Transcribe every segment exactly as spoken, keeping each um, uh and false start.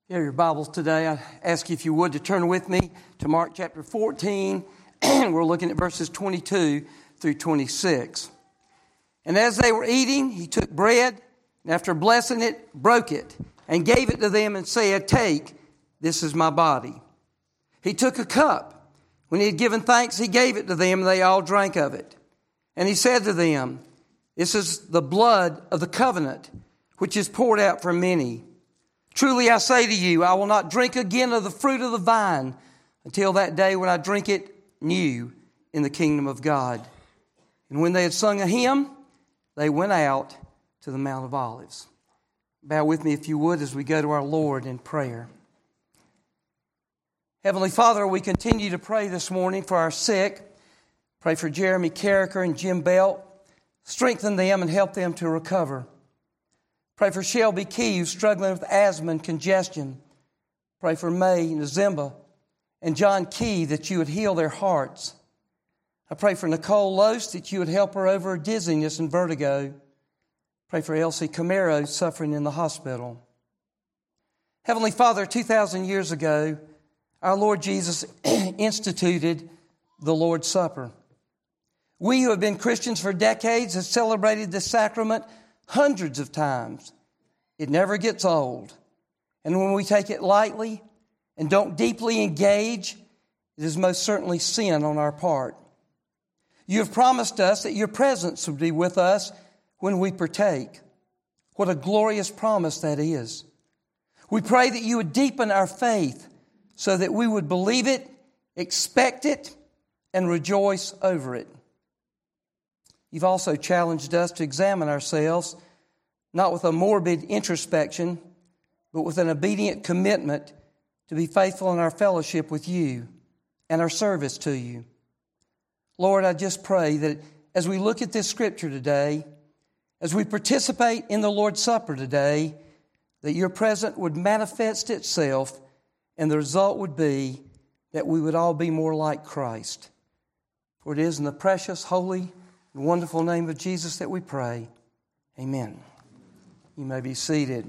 If you have your Bibles today, I ask you if you would to turn with me to Mark chapter fourteen. We're looking at verses twenty-two through twenty-six. And as they were eating, he took bread, and after blessing it, broke it, and gave it to them and said, "Take, this is my body." He took a cup. When he had given thanks, he gave it to them, and they all drank of it. And he said to them, "This is the blood of the covenant, which is poured out for many. Truly I say to you, I will not drink again of the fruit of the vine until that day when I drink it new in the kingdom of God." And when they had sung a hymn, they went out to the Mount of Olives. Bow with me if you would as we go to our Lord in prayer. Heavenly Father, we continue to pray this morning for our sick. Pray for Jeremy Carricker and Jim Belt. Strengthen them and help them to recover. Pray for Shelby Key, who's struggling with asthma and congestion. Pray for May Nazimba and John Key that you would heal their hearts. I pray for Nicole Lose that you would help her over dizziness and vertigo. Pray for Elsie Camaro suffering in the hospital. Heavenly Father, two thousand years ago, our Lord Jesus instituted the Lord's Supper. We who have been Christians for decades have celebrated this sacrament hundreds of times. It never gets old. And when we take it lightly and don't deeply engage, it is most certainly sin on our part. You have promised us that your presence would be with us when we partake. What a glorious promise that is. We pray that you would deepen our faith so that we would believe it, expect it, and rejoice over it. You've also challenged us to examine ourselves, not with a morbid introspection, but with an obedient commitment to be faithful in our fellowship with you and our service to you. Lord, I just pray that as we look at this scripture today, as we participate in the Lord's Supper today, that your presence would manifest itself, and the result would be that we would all be more like Christ. For it is in the precious, holy, and wonderful name of Jesus that we pray. Amen. You may be seated.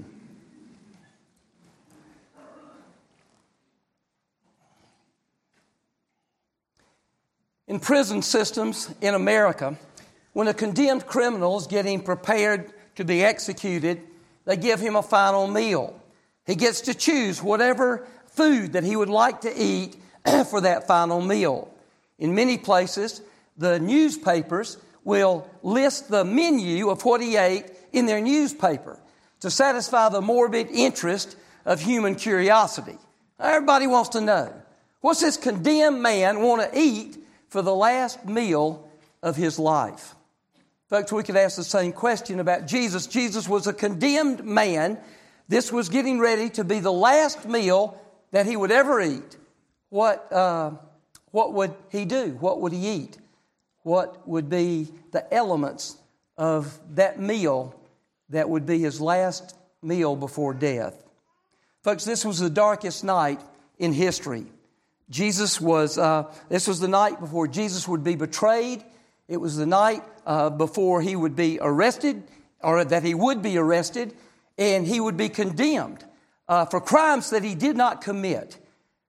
In prison systems in America, when a condemned criminal is getting prepared to be executed, they give him a final meal. He gets to choose whatever food that he would like to eat for that final meal. In many places, the newspapers will list the menu of what he ate in their newspaper to satisfy the morbid interest of human curiosity. Everybody wants to know, what's this condemned man want to eat for the last meal of his life? Folks, we could ask the same question about Jesus. Jesus was a condemned man. This was getting ready to be the last meal that he would ever eat. What, uh, what would he do? What would he eat? What would be the elements of that meal that would be his last meal before death? Folks, this was the darkest night in history. Jesus was, uh, this was the night before Jesus would be betrayed. It was the night uh, before he would be arrested, or that he would be arrested, and he would be condemned uh, for crimes that he did not commit.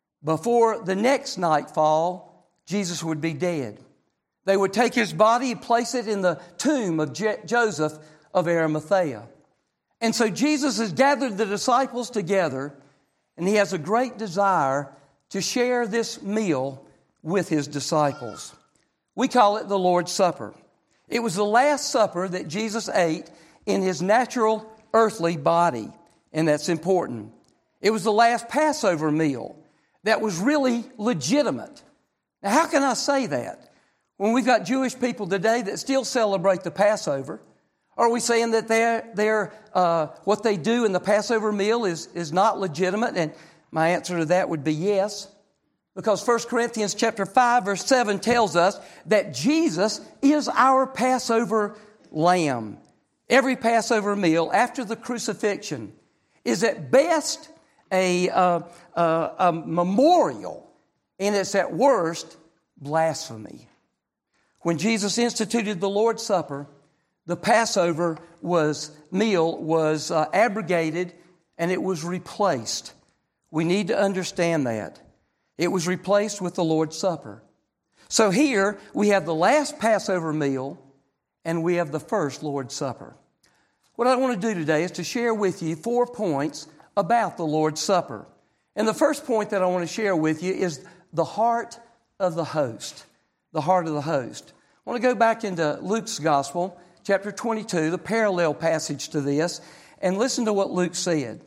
Before the next nightfall, Jesus would be dead. They would take his body and place it in the tomb of Je- Joseph of Arimathea. And so Jesus has gathered the disciples together, and he has a great desire to share this meal with his disciples. We call it the Lord's Supper. It was the last supper that Jesus ate in his natural earthly body, and that's important. It was the last Passover meal that was really legitimate. Now, how can I say that? When we've got Jewish people today that still celebrate the Passover, are we saying that they're, they're, uh, what they do in the Passover meal is, is not legitimate? And my answer to that would be yes. Because First Corinthians chapter five, verse seven tells us that Jesus is our Passover lamb. Every Passover meal after the crucifixion is at best a, uh, uh, a memorial, and it's at worst blasphemy. When Jesus instituted the Lord's Supper, the Passover was meal was uh, abrogated, and it was replaced We need to understand that. It was replaced with the Lord's Supper. So here we have the last Passover meal and we have the first Lord's Supper. What I want to do today is to share with you four points about the Lord's Supper. And the first point that I want to share with you is the heart of the host. The heart of the host. I want to go back into Luke's Gospel, chapter twenty-two, the parallel passage to this, and listen to what Luke said.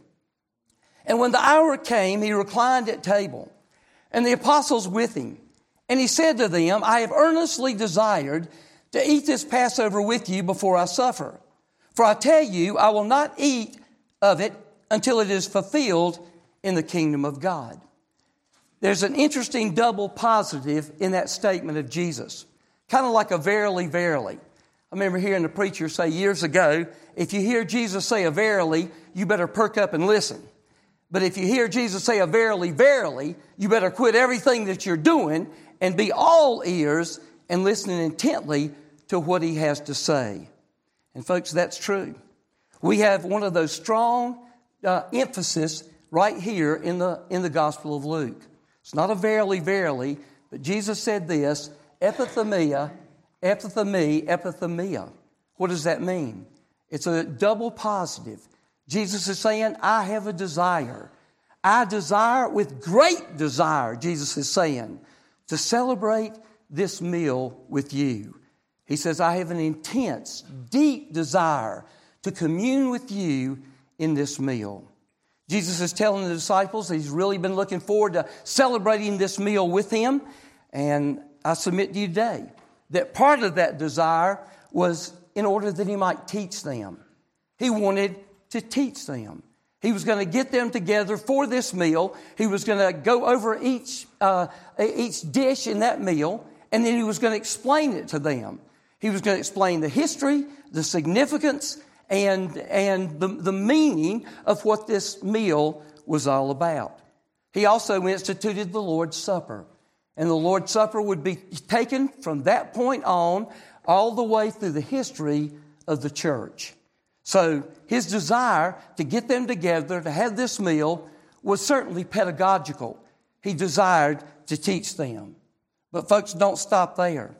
And when the hour came, he reclined at table, and the apostles with him. And he said to them, I have earnestly desired to eat this Passover with you before I suffer. For I tell you, I will not eat of it until it is fulfilled in the kingdom of God. There's an interesting double positive in that statement of Jesus. Kind of like a verily, verily. I remember hearing a preacher say years ago, if you hear Jesus say a verily, you better perk up and listen. But if you hear Jesus say a verily, verily, you better quit everything that you're doing and be all ears and listening intently to what he has to say. And folks, that's true. We have one of those strong uh, emphasis right here in the, in the Gospel of Luke. It's not a verily, verily, but Jesus said this, epithemia, epithemi, epithemia. What does that mean? It's a double positive. Jesus is saying, I have a desire. I desire with great desire, Jesus is saying, to celebrate this meal with you. He says, I have an intense, deep desire to commune with you in this meal. Jesus is telling the disciples that he's really been looking forward to celebrating this meal with him. And I submit to you today that part of that desire was in order that he might teach them. He wanted to teach them. He was going to get them together for this meal. He was going to go over each uh, each dish in that meal, and then he was going to explain it to them. He was going to explain the history, the significance, and, and the, the meaning of what this meal was all about. He also instituted the Lord's Supper. And the Lord's Supper would be taken from that point on all the way through the history of the church. So his desire to get them together, to have this meal, was certainly pedagogical. He desired to teach them. But folks, don't stop there.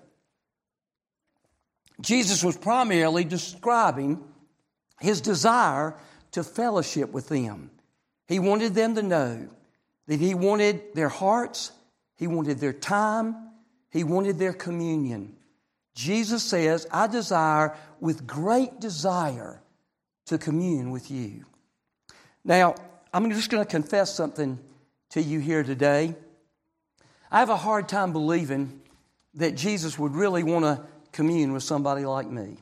Jesus was primarily describing his desire to fellowship with them. He wanted them to know that he wanted their hearts, he wanted their time, he wanted their communion. Jesus says, I desire with great desire to commune with you. Now, I'm just going to confess something to you here today. I have a hard time believing that Jesus would really want to commune with somebody like me.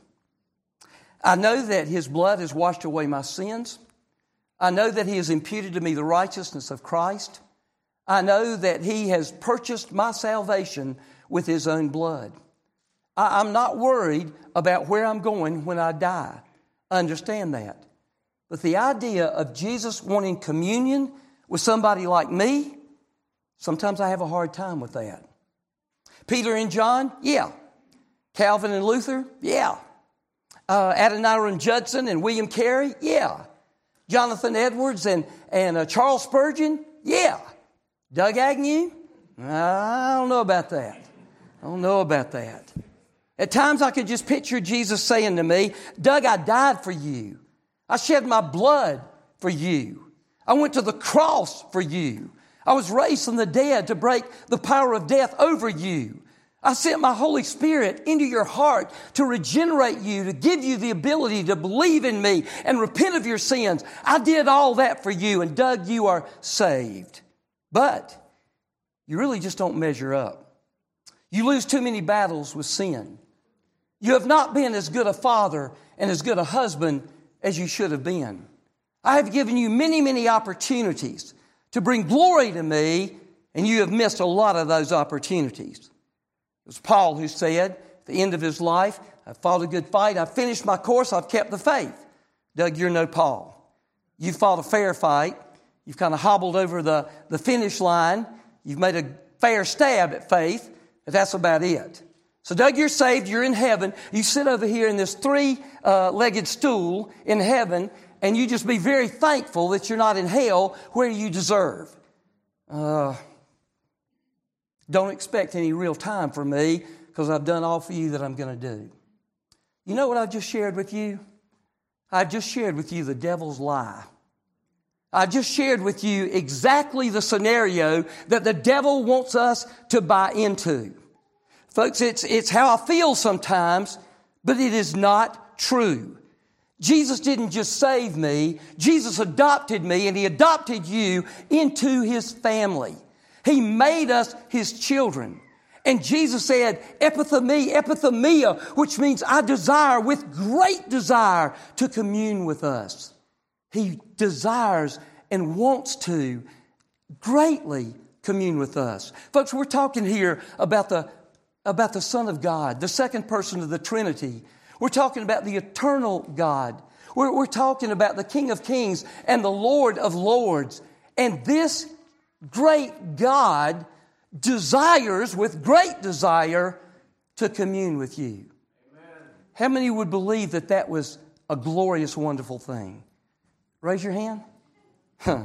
I know that his blood has washed away my sins. I know that he has imputed to me the righteousness of Christ. I know that he has purchased my salvation with his own blood. I, I'm not worried about where I'm going when I die. I understand that. But the idea of Jesus wanting communion with somebody like me, sometimes I have a hard time with that. Peter and John, yeah. Calvin and Luther, yeah. Uh, Adoniram Judson and William Carey, yeah. Jonathan Edwards and, and uh, Charles Spurgeon, yeah. Doug Agnew, I don't know about that. I don't know about that. At times I can just picture Jesus saying to me, Doug, I died for you. I shed my blood for you. I went to the cross for you. I was raised from the dead to break the power of death over you. I sent my Holy Spirit into your heart to regenerate you, to give you the ability to believe in me and repent of your sins. I did all that for you, and Doug, you are saved. But you really just don't measure up. You lose too many battles with sin. You have not been as good a father and as good a husband as you should have been. I have given you many, many opportunities to bring glory to me, and you have missed a lot of those opportunities. It was Paul who said, at the end of his life, I fought a good fight, I finished my course, I've kept the faith. Doug, you're no Paul. You fought a fair fight. You've kind of hobbled over the, the finish line. You've made a fair stab at faith, but that's about it. So, Doug, you're saved. You're in heaven. You sit over here in this three-legged stool in heaven, and you just be very thankful that you're not in hell where you deserve. Uh, don't expect any real time from me because I've done all for you that I'm going to do. You know what I just shared with you? I just shared with you the devil's lie. I just shared with you exactly the scenario that the devil wants us to buy into. Folks, it's, it's how I feel sometimes, but it is not true. Jesus didn't just save me. Jesus adopted me, and He adopted you into His family. He made us His children. And Jesus said, epithemi, epithemia, which means I desire with great desire to commune with us. He desires and wants to greatly commune with us. Folks, we're talking here about the, about the Son of God, the second person of the Trinity. We're talking about the eternal God. We're, we're talking about the King of Kings and the Lord of Lords. And this great God desires, with great desire, to commune with you. Amen. How many would believe that that was a glorious, wonderful thing? Raise your hand. Huh.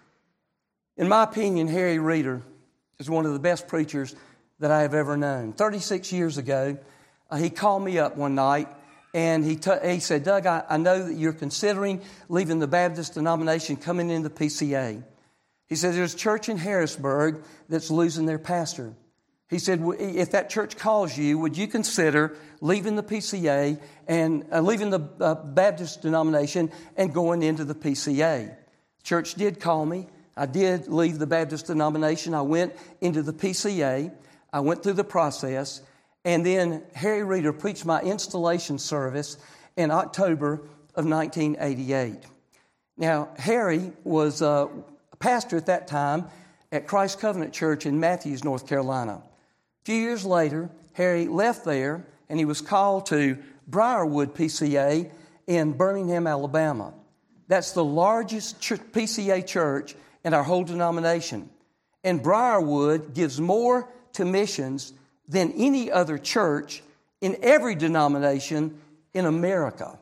In my opinion, Harry Reeder is one of the best preachers that I have ever known. thirty-six years ago, uh, he called me up one night and he, t- he said, Doug, I, I know that you're considering leaving the Baptist denomination, coming into the P C A. He said, there's a church in Harrisburg that's losing their pastor. He said, if that church calls you, would you consider leaving the P C A and uh, leaving the uh, Baptist denomination and going into the P C A? Church did call me. I did leave the Baptist denomination. I went into the P C A. I went through the process. And then Harry Reeder preached my installation service in October of nineteen eighty-eight. Now, Harry was uh, a pastor at that time at Christ Covenant Church in Matthews, North Carolina. A few years later, Harry left there and he was called to Briarwood P C A in Birmingham, Alabama. That's the largest ch- P C A church in our whole denomination. And Briarwood gives more to missions than any other church in every denomination in America.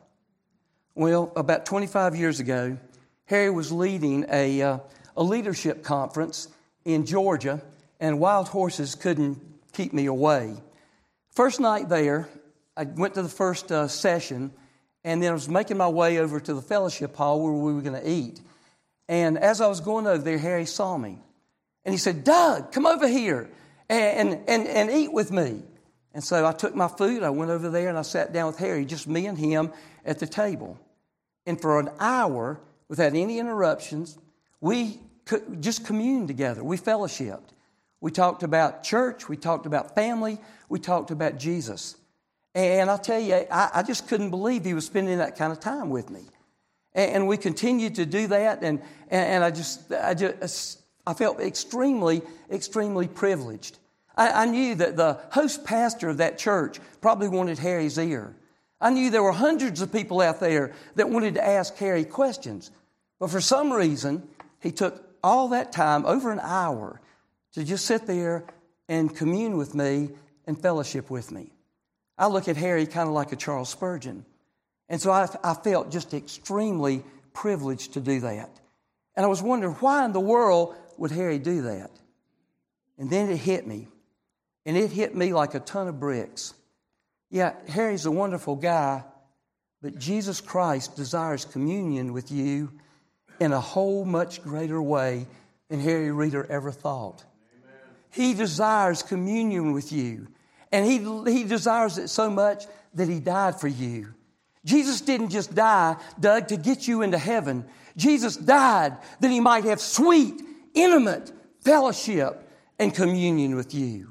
Well, about twenty-five years ago, Harry was leading a, uh, a leadership conference in Georgia, and wild horses couldn't keep me away. First night there, I went to the first uh, session, and then I was making my way over to the fellowship hall where we were going to eat. And as I was going over there, Harry saw me. And he said, Doug, come over here and, and, and eat with me. And so I took my food, I went over there, and I sat down with Harry, just me and him at the table. And for an hour, without any interruptions, we could just communed together. We fellowshiped. We talked about church. We talked about family. We talked about Jesus. And I'll tell you, I, I just couldn't believe he was spending that kind of time with me. And, and we continued to do that. And, and, and I just, I just, I felt extremely, extremely privileged. I, I knew that the host pastor of that church probably wanted Harry's ear. I knew there were hundreds of people out there that wanted to ask Harry questions. But for some reason, he took all that time, over an hour, to just sit there and commune with me and fellowship with me. I look at Harry kind of like a Charles Spurgeon. And so I, I felt just extremely privileged to do that. And I was wondering, why in the world would Harry do that? And then it hit me. And it hit me like a ton of bricks. Yeah, Harry's a wonderful guy, but Jesus Christ desires communion with you in a whole much greater way than Harry Reeder ever thought. Amen. He desires communion with you, and he, he desires it so much that He died for you. Jesus didn't just die, Doug, to get you into heaven. Jesus died that He might have sweet, intimate fellowship and communion with you.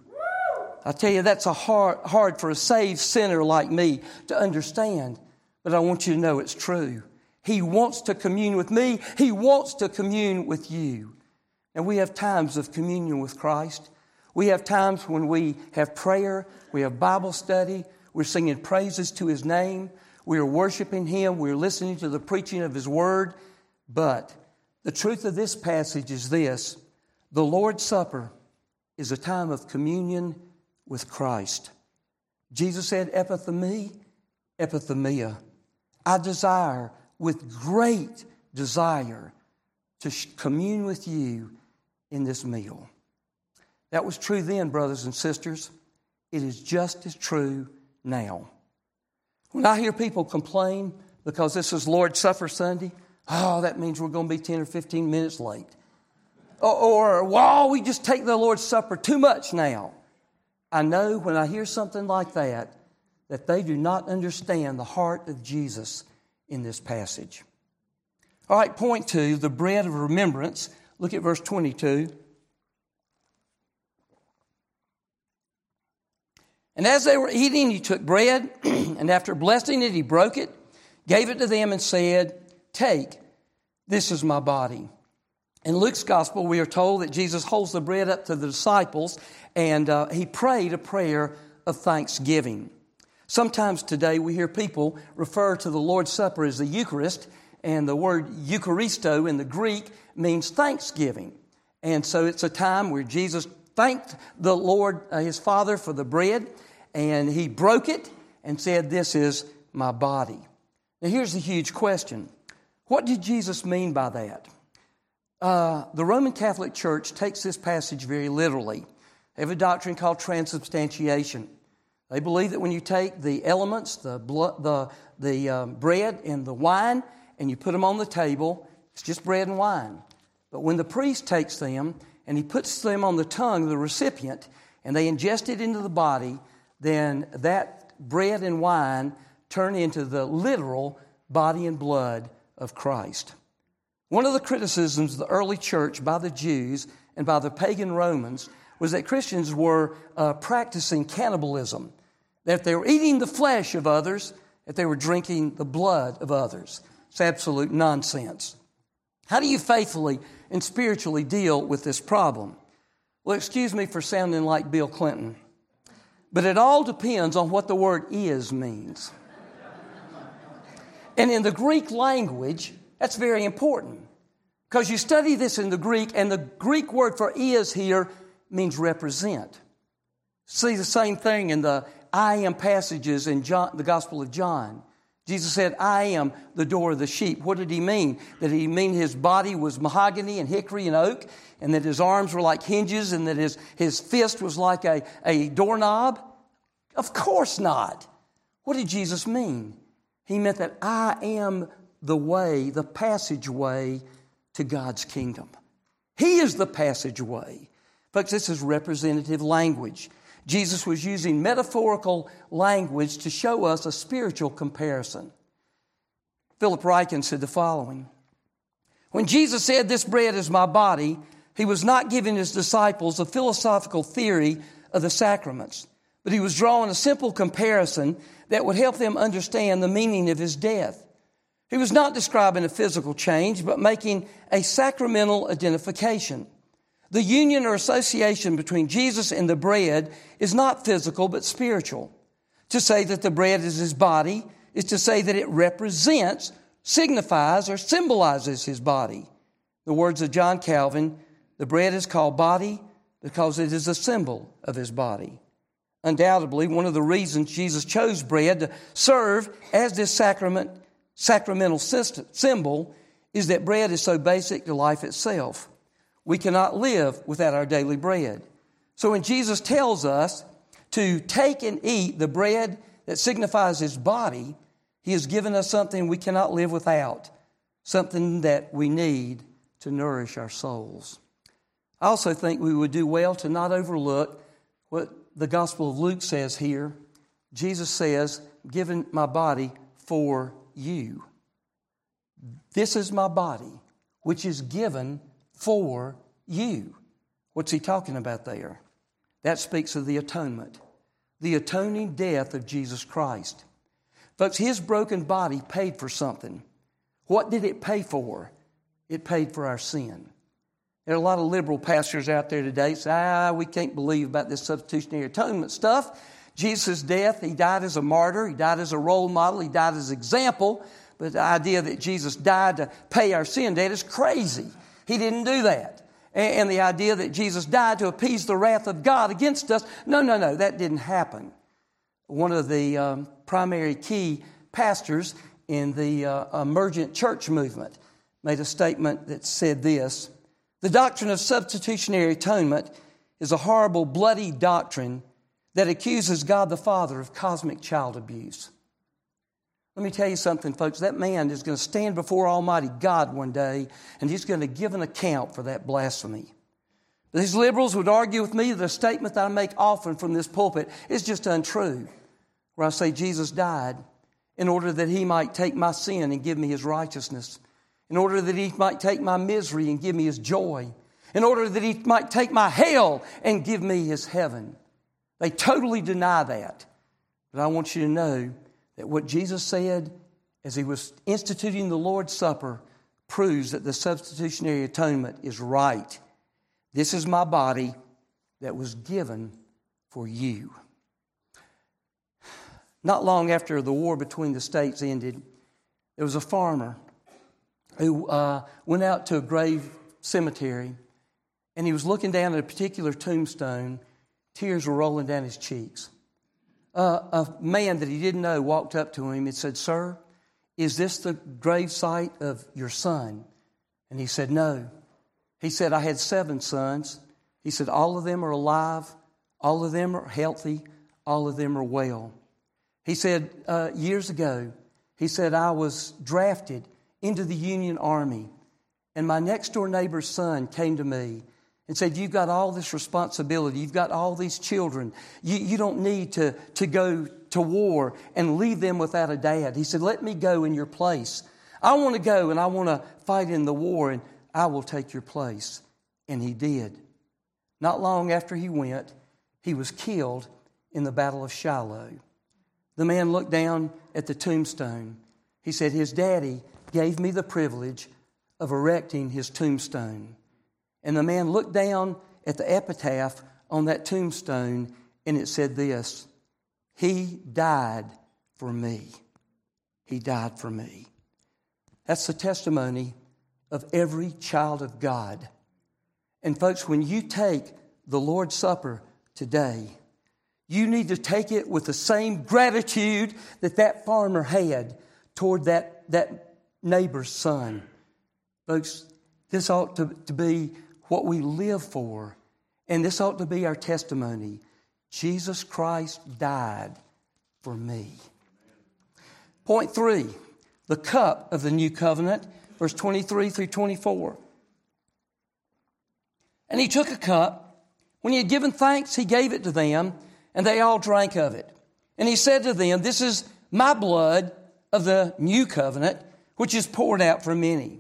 I tell you, that's a hard, hard for a saved sinner like me to understand, but I want you to know it's true. He wants to commune with me. He wants to commune with you. And we have times of communion with Christ. We have times when we have prayer, we have Bible study, we're singing praises to His name, we are worshiping Him, we're listening to the preaching of His Word. But the truth of this passage is this: the Lord's Supper is a time of communion with Christ. Jesus said, epithemi, epithemia. I desire with great desire to commune with you in this meal. That was true then, brothers and sisters. It is just as true now. When I hear people complain because this is Lord's Supper Sunday, oh, that means we're going to be ten or fifteen minutes late. Or, or well, we just take the Lord's Supper too much now. I know when I hear something like that, that they do not understand the heart of Jesus in this passage. All right, point two, the bread of remembrance. Look at verse twenty-two. And as they were eating, he took bread, and after blessing it, he broke it, gave it to them, and said, "Take, this is my body." In Luke's gospel, we are told that Jesus holds the bread up to the disciples, and uh, he prayed a prayer of thanksgiving. Sometimes today we hear people refer to the Lord's Supper as the Eucharist, and the word Eucharisto in the Greek means thanksgiving. And so it's a time where Jesus thanked the Lord, uh, his Father, for the bread, and he broke it and said, "This is my body." Now here's the huge question. What did Jesus mean by that? Uh, the Roman Catholic Church takes this passage very literally. They have a doctrine called transubstantiation. They believe that when you take the elements, the blood, the, the um, bread and the wine, and you put them on the table, it's just bread and wine. But when the priest takes them and he puts them on the tongue of the recipient and they ingest it into the body, then that bread and wine turn into the literal body and blood of Christ. One of the criticisms of the early church by the Jews and by the pagan Romans was that Christians were uh, practicing cannibalism, that they were eating the flesh of others, that they were drinking the blood of others. It's absolute nonsense. How do you faithfully and spiritually deal with this problem? Well, excuse me for sounding like Bill Clinton, but it all depends on what the word "is" means. And in the Greek language, that's very important, because you study this in the Greek, and the Greek word for "is" here means represent. See the same thing in the "I am" passages in John, the Gospel of John. Jesus said, "I am the door of the sheep." What did he mean? Did he mean his body was mahogany and hickory and oak, and that his arms were like hinges, and that his, his fist was like a, a doorknob? Of course not. What did Jesus mean? He meant that I am the way, the passageway to God's kingdom. He is the passageway. Folks, this is representative language. Jesus was using metaphorical language to show us a spiritual comparison. Philip Ryken said the following: when Jesus said, "This bread is my body," he was not giving his disciples a philosophical theory of the sacraments, but he was drawing a simple comparison that would help them understand the meaning of his death. He was not describing a physical change, but making a sacramental identification. The union or association between Jesus and the bread is not physical, but spiritual. To say that the bread is his body is to say that it represents, signifies, or symbolizes his body. The words of John Calvin, the bread is called body because it is a symbol of his body. Undoubtedly, one of the reasons Jesus chose bread to serve as this sacrament, sacramental system, symbol is that bread is so basic to life itself. We cannot live without our daily bread. So when Jesus tells us to take and eat the bread that signifies his body, he has given us something we cannot live without, something that we need to nourish our souls. I also think we would do well to not overlook what the Gospel of Luke says here. Jesus says, "Given my body for you." This is my body, which is given for you. What's he talking about there? That speaks of the atonement, the atoning death of Jesus Christ. Folks, his broken body paid for something. What did it pay for? It paid for our sin. There are a lot of liberal pastors out there today say, ah, we can't believe about this substitutionary atonement stuff. Jesus' death, he died as a martyr, he died as a role model, he died as an example. But the idea that Jesus died to pay our sin debt is crazy. He didn't do that. And the idea that Jesus died to appease the wrath of God against us, no, no, no, that didn't happen. One of the um, primary key pastors in the uh, emergent church movement made a statement that said this: "The doctrine of substitutionary atonement is a horrible, bloody doctrine that accuses God the Father of cosmic child abuse." Let me tell you something, folks. That man is going to stand before Almighty God one day, and he's going to give an account for that blasphemy. These liberals would argue with me that a statement that I make often from this pulpit is just untrue, where I say Jesus died in order that He might take my sin and give me His righteousness, in order that He might take my misery and give me His joy, in order that He might take my hell and give me His heaven. They totally deny that. But I want you to know that what Jesus said as He was instituting the Lord's Supper proves that the substitutionary atonement is right. This is my body that was given for you. Not long after the war between the states ended, there was a farmer who uh, went out to a grave cemetery, and he was looking down at a particular tombstone. Tears were rolling down his cheeks. Uh, a man that he didn't know walked up to him and said, "Sir, is this the grave site of your son?" And he said, "No." He said, "I had seven sons." He said, "All of them are alive. All of them are healthy. All of them are well." He said, uh, years ago, he said, "I was drafted into the Union Army, and my next door neighbor's son came to me and said, 'You've got all this responsibility. You've got all these children. You, you don't need to, to go to war and leave them without a dad.' He said, 'Let me go in your place. I want to go and I want to fight in the war, and I will take your place.' And he did. Not long after he went, he was killed in the Battle of Shiloh. The man looked down at the tombstone. He said, 'His daddy gave me the privilege of erecting his tombstone.' And the man looked down at the epitaph on that tombstone, and it said this: 'He died for me. He died for me.'" That's the testimony of every child of God. And folks, when you take the Lord's Supper today, you need to take it with the same gratitude that that farmer had toward that, that neighbor's son. Folks, this ought to, to be what we live for. And this ought to be our testimony. Jesus Christ died for me. Point three, the cup of the new covenant, verse twenty-three through twenty-four. "And he took a cup. When he had given thanks, he gave it to them, and they all drank of it. And he said to them, 'This is my blood of the new covenant, which is poured out for many.'"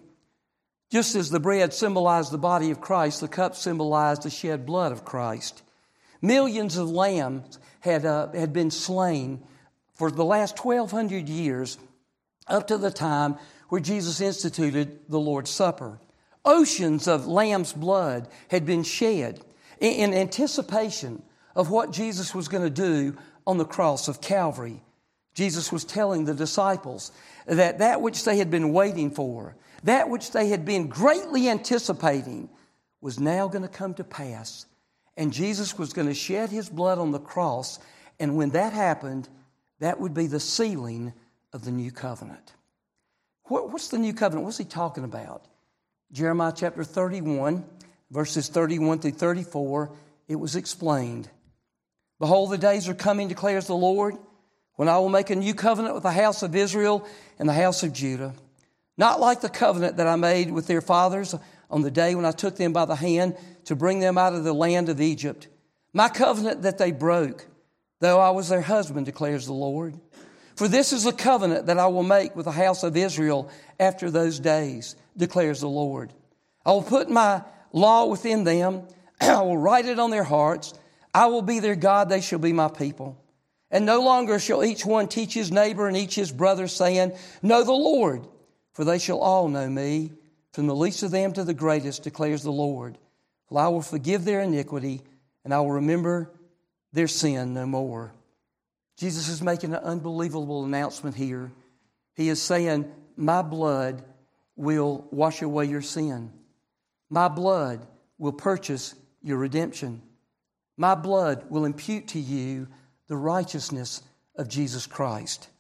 Just as the bread symbolized the body of Christ, the cup symbolized the shed blood of Christ. Millions of lambs had, uh, had been slain for the last twelve hundred years, up to the time where Jesus instituted the Lord's Supper. Oceans of lamb's blood had been shed in, in anticipation of what Jesus was going to do on the cross of Calvary. Jesus was telling the disciples that that which they had been waiting for, that which they had been greatly anticipating, was now going to come to pass. And Jesus was going to shed His blood on the cross. And when that happened, that would be the sealing of the new covenant. What, what's the new covenant? What's He talking about? Jeremiah chapter thirty-one, verses thirty-one through thirty-four, it was explained. "Behold, the days are coming, declares the Lord, when I will make a new covenant with the house of Israel and the house of Judah. Not like the covenant that I made with their fathers on the day when I took them by the hand to bring them out of the land of Egypt. My covenant that they broke, though I was their husband, declares the Lord. For this is the covenant that I will make with the house of Israel after those days, declares the Lord. I will put my law within them. I will write it on their hearts. I will be their God. They shall be my people. And no longer shall each one teach his neighbor and each his brother, saying, 'Know the Lord,' for they shall all know me, from the least of them to the greatest, declares the Lord. For I will forgive their iniquity, and I will remember their sin no more." Jesus is making an unbelievable announcement here. He is saying, my blood will wash away your sin. My blood will purchase your redemption. My blood will impute to you the righteousness of Jesus Christ.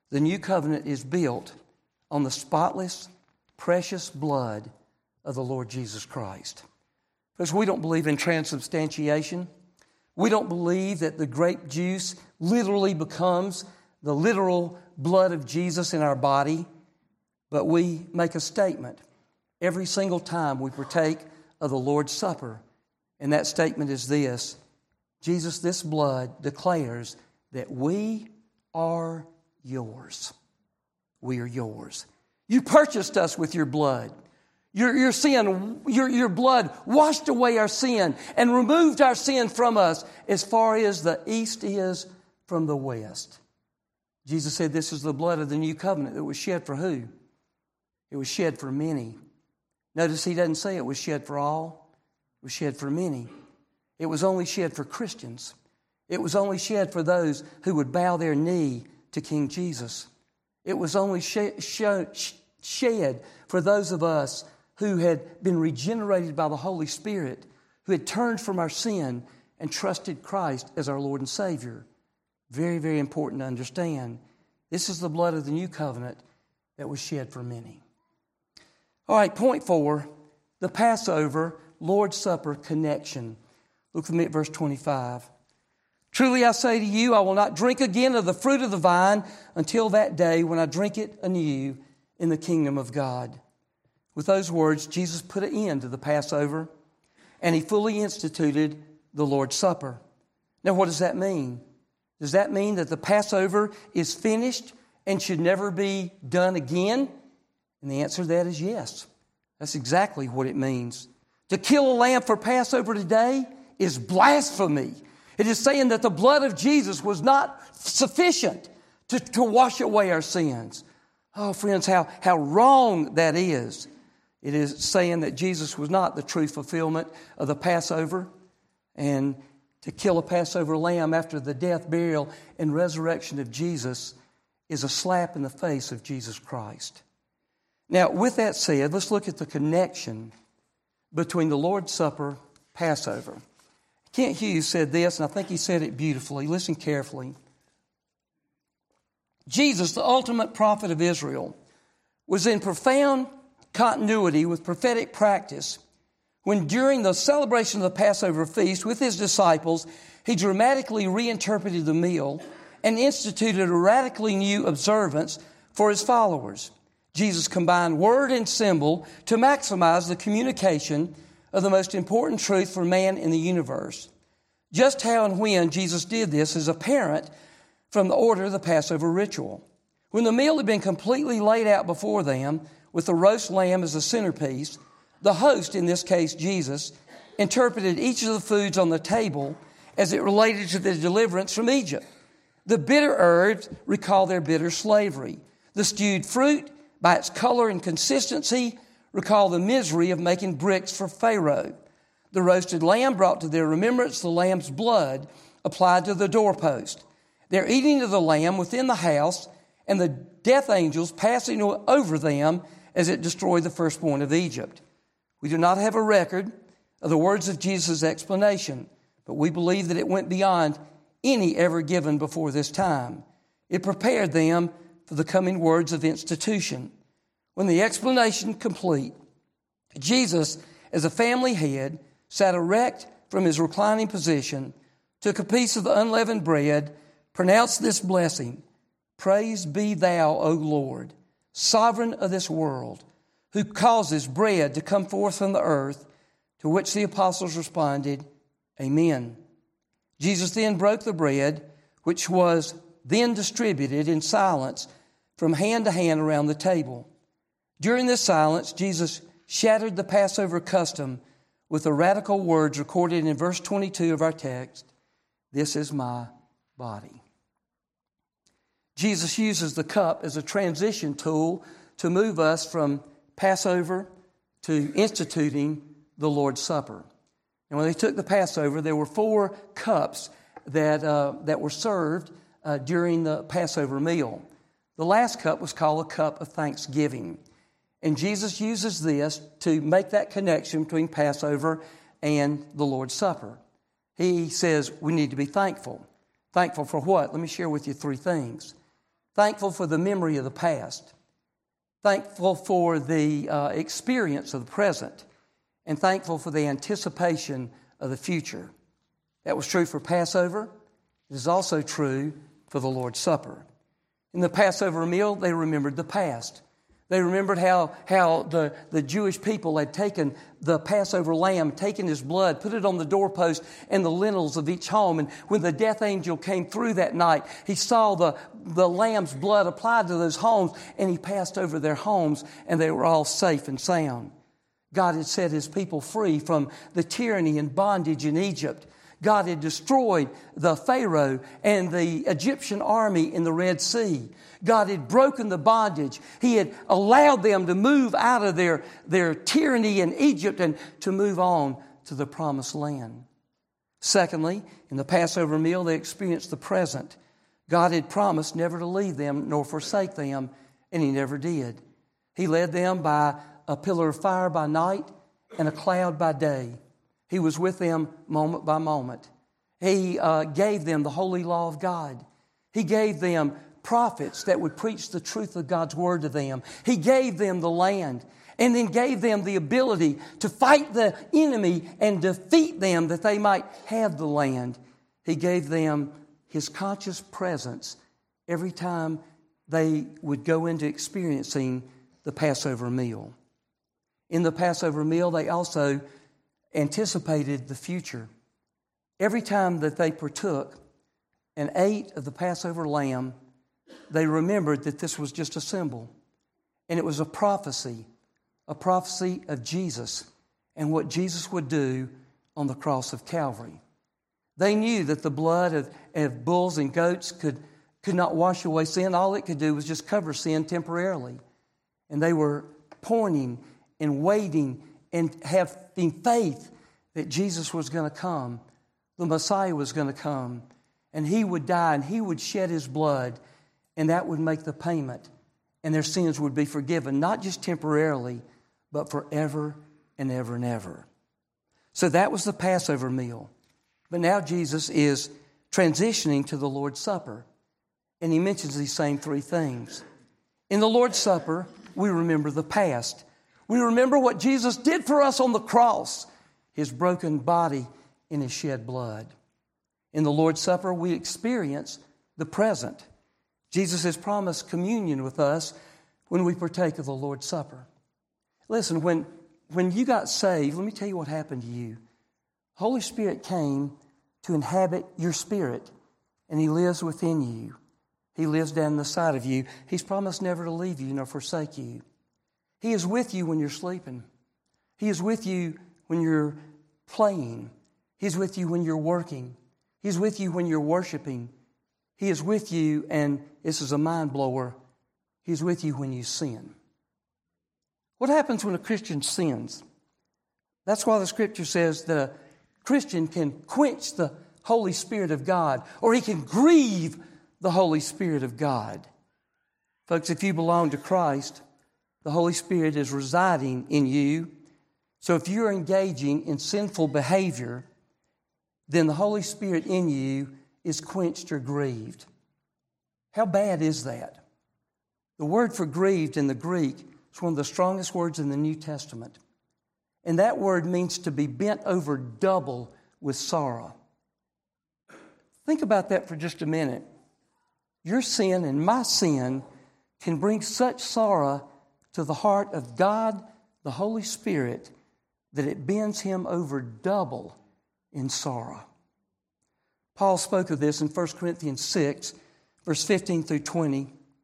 The new covenant is built on the spotless, precious blood of the Lord Jesus Christ. Because we don't believe in transubstantiation. We don't believe that the grape juice literally becomes the literal blood of Jesus in our body. But we make a statement every single time we partake of the Lord's Supper. And that statement is this: Jesus, this blood declares that we are yours. We are yours. You purchased us with your blood. Your, your sin, your, your blood washed away our sin and removed our sin from us as far as the east is from the west. Jesus said this is the blood of the new covenant that was shed for who? It was shed for many. Notice he doesn't say it was shed for all. It was shed for many. It was only shed for Christians. It was only shed for those who would bow their knee to King Jesus. It was only shed, shed for those of us who had been regenerated by the Holy Spirit, who had turned from our sin and trusted Christ as our Lord and Savior. Very, very important to understand. This is the blood of the new covenant that was shed for many. All right, point four, the Passover, Lord's Supper connection. Look with me at verse twenty-five. Truly I say to you, I will not drink again of the fruit of the vine until that day when I drink it anew in the kingdom of God. With those words, Jesus put an end to the Passover, and He fully instituted the Lord's Supper. Now, what does that mean? Does that mean that the Passover is finished and should never be done again? And the answer to that is yes. That's exactly what it means. To kill a lamb for Passover today is blasphemy. It is saying that the blood of Jesus was not sufficient to, to wash away our sins. Oh, friends, how, how wrong that is. It is saying that Jesus was not the true fulfillment of the Passover. And to kill a Passover lamb after the death, burial, and resurrection of Jesus is a slap in the face of Jesus Christ. Now, with that said, let's look at the connection between the Lord's Supper, Passover. Kent Hughes said this, and I think he said it beautifully. Listen carefully. Jesus, the ultimate prophet of Israel, was in profound continuity with prophetic practice when during the celebration of the Passover feast with His disciples, He dramatically reinterpreted the meal and instituted a radically new observance for His followers. Jesus combined word and symbol to maximize the communication of the most important truth for man in the universe. Just how and when Jesus did this is apparent from the order of the Passover ritual. When the meal had been completely laid out before them, with the roast lamb as the centerpiece, the host, in this case Jesus, interpreted each of the foods on the table as it related to the deliverance from Egypt. The bitter herbs recall their bitter slavery. The stewed fruit, by its color and consistency, recall the misery of making bricks for Pharaoh. The roasted lamb brought to their remembrance the lamb's blood applied to the doorpost. Their eating of the lamb within the house and the death angels passing over them as it destroyed the firstborn of Egypt. We do not have a record of the words of Jesus' explanation, but we believe that it went beyond any ever given before this time. It prepared them for the coming words of institution. When the explanation complete, Jesus, as a family head, sat erect from His reclining position, took a piece of the unleavened bread, pronounced this blessing: Praised be Thou, O Lord, sovereign of this world, who causes bread to come forth from the earth, to which the apostles responded, Amen. Jesus then broke the bread, which was then distributed in silence from hand to hand around the table. During this silence, Jesus shattered the Passover custom with the radical words recorded in verse twenty-two of our text, This is my body. Jesus uses the cup as a transition tool to move us from Passover to instituting the Lord's Supper. And when they took the Passover, there were four cups that, uh, that were served uh, during the Passover meal. The last cup was called a cup of thanksgiving. And Jesus uses this to make that connection between Passover and the Lord's Supper. He says we need to be thankful. Thankful for what? Let me share with you three things. thankful for the memory of the past, thankful for the uh, experience of the present, and thankful for the anticipation of the future. That was true for Passover. It is also true for the Lord's Supper. In the Passover meal, they remembered the past. They remembered how, how the, the Jewish people had taken the Passover lamb, taken his blood, put it on the doorpost and the lintels of each home. And when the death angel came through that night, he saw the, the lamb's blood applied to those homes, and he passed over their homes, and they were all safe and sound. God had set his people free from the tyranny and bondage in Egypt. God had destroyed the Pharaoh and the Egyptian army in the Red Sea. God had broken the bondage. He had allowed them to move out of their, their tyranny in Egypt and to move on to the promised land. Secondly, in the Passover meal, they experienced the present. God had promised never to leave them nor forsake them, and he never did. He led them by a pillar of fire by night and a cloud by day. He was with them moment by moment. He uh, gave them the holy law of God. He gave them prophets that would preach the truth of God's word to them. He gave them the land, and then gave them the ability to fight the enemy and defeat them that they might have the land. He gave them his conscious presence every time they would go into experiencing the Passover meal. In the Passover meal, they also anticipated the future. Every time that they partook and ate of the Passover lamb, they remembered that this was just a symbol. And it was a prophecy, a prophecy of Jesus and what Jesus would do on the cross of Calvary. They knew that the blood of, of bulls and goats could, could not wash away sin. All it could do was just cover sin temporarily. And they were pointing and waiting and having faith that Jesus was going to come, the Messiah was going to come, and he would die and he would shed his blood, and that would make the payment, and their sins would be forgiven, not just temporarily, but forever and ever and ever. So that was the Passover meal. But now Jesus is transitioning to the Lord's Supper, and he mentions these same three things. In the Lord's Supper, we remember the past. We remember what Jesus did for us on the cross, his broken body and his shed blood. In the Lord's Supper, we experience the present. Jesus has promised communion with us when we partake of the Lord's Supper. Listen, when, when you got saved, let me tell you what happened to you. Holy Spirit came to inhabit your spirit, and he lives within you. He lives down the side of you. He's promised never to leave you nor forsake you. He is with you when you're sleeping. He is with you when you're playing. He's with you when you're working. He's with you when you're worshiping. He is with you, and this is a mind blower, he's with you when you sin. What happens when a Christian sins? That's why the Scripture says that a Christian can quench the Holy Spirit of God, or he can grieve the Holy Spirit of God. Folks, if you belong to Christ, the Holy Spirit is residing in you. So if you're engaging in sinful behavior, then the Holy Spirit in you is quenched or grieved. How bad is that? The word for grieved in the Greek is one of the strongest words in the New Testament. And that word means to be bent over double with sorrow. Think about that for just a minute. Your sin and my sin can bring such sorrow to the heart of God, the Holy Spirit, that it bends him over double in sorrow. Paul spoke of this in First Corinthians six, verse fifteen through twenty.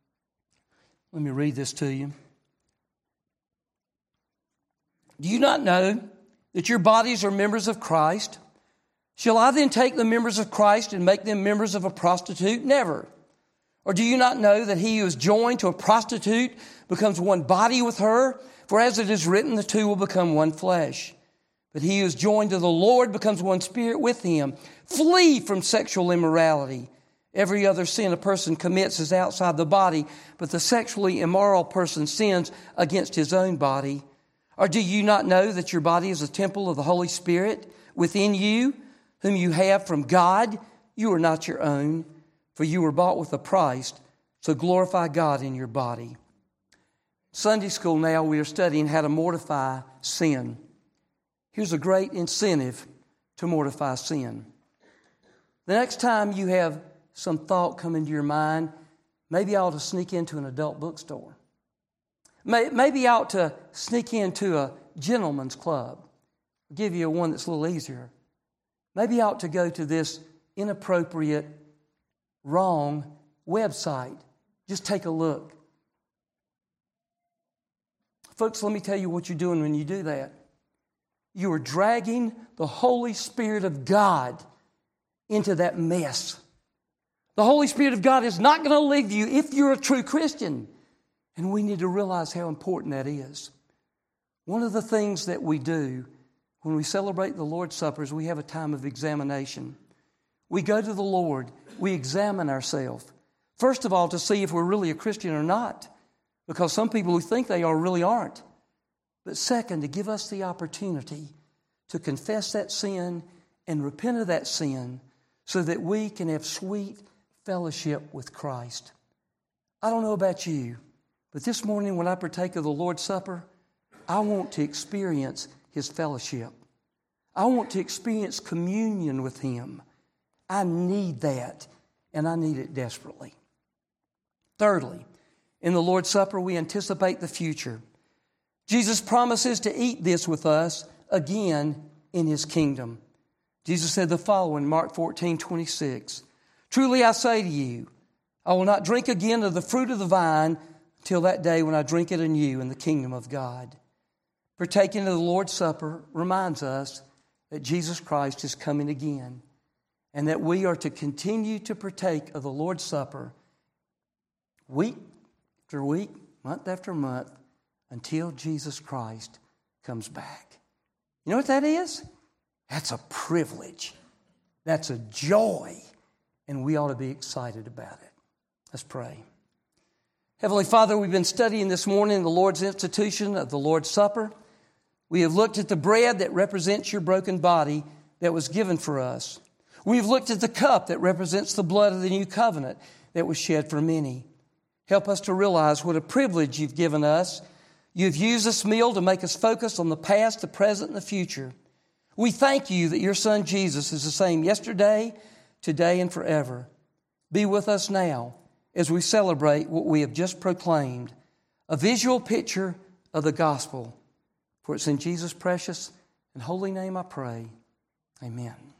Let me read this to you. Do you not know that your bodies are members of Christ? Shall I then take the members of Christ and make them members of a prostitute? Never. Or do you not know that he who is joined to a prostitute becomes one body with her? For as it is written, the two will become one flesh. But he who is joined to the Lord becomes one spirit with him. Flee from sexual immorality. Every other sin a person commits is outside the body, but the sexually immoral person sins against his own body. Or do you not know that your body is a temple of the Holy Spirit within you, whom you have from God? You are not your own, for you were bought with a price. So glorify God in your body. Sunday school now we are studying how to mortify sin. Here's a great incentive to mortify sin. The next time you have some thought come into your mind, maybe I ought to sneak into an adult bookstore. Maybe I ought to sneak into a gentleman's club. I'll give you one that's a little easier. Maybe I ought to go to this inappropriate, wrong website. Just take a look. Folks, let me tell you what you're doing when you do that. You are dragging the Holy Spirit of God into that mess. The Holy Spirit of God is not going to leave you if you're a true Christian. And we need to realize how important that is. One of the things that we do when we celebrate the Lord's Supper is we have a time of examination. We go to the Lord. We examine ourselves. First of all, to see if we're really a Christian or not. Because some people who think they are really aren't. But second, to give us the opportunity to confess that sin and repent of that sin so that we can have sweet fellowship with Christ. I don't know about you, but this morning when I partake of the Lord's Supper, I want to experience His fellowship. I want to experience communion with Him. I need that, and I need it desperately. Thirdly, in the Lord's Supper, we anticipate the future. Jesus promises to eat this with us again in His kingdom. Jesus said the following, Mark fourteen twenty-six. Truly I say to you, I will not drink again of the fruit of the vine till that day when I drink it anew in the kingdom of God. Partaking of the Lord's Supper reminds us that Jesus Christ is coming again and that we are to continue to partake of the Lord's Supper week after week, month after month, until Jesus Christ comes back. You know what that is? That's a privilege. That's a joy. And we ought to be excited about it. Let's pray. Heavenly Father, we've been studying this morning the Lord's institution of the Lord's Supper. We have looked at the bread that represents your broken body that was given for us. We've looked at the cup that represents the blood of the new covenant that was shed for many. Help us to realize what a privilege you've given us. You've used this meal to make us focus on the past, the present, and the future. We thank you that your Son Jesus is the same yesterday, today, and forever. Be with us now as we celebrate what we have just proclaimed, a visual picture of the gospel. For it's in Jesus' precious and holy name I pray. Amen.